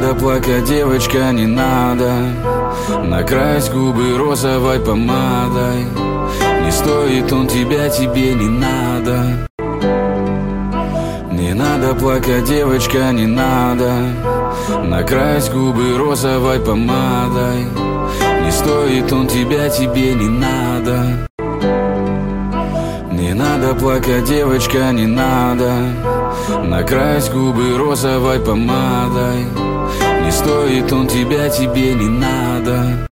надо плакать, девочка, не надо. Накрась губы розовой помадой. Не стоит он тебя, тебе не надо. Не надо плакать, девочка, не надо. Накрась губы розовой помадой. Не стоит он тебя, тебе не надо. Не надо плакать, девочка, не надо. Накрась губы розовой помадой. Не стоит он тебя, тебе не надо.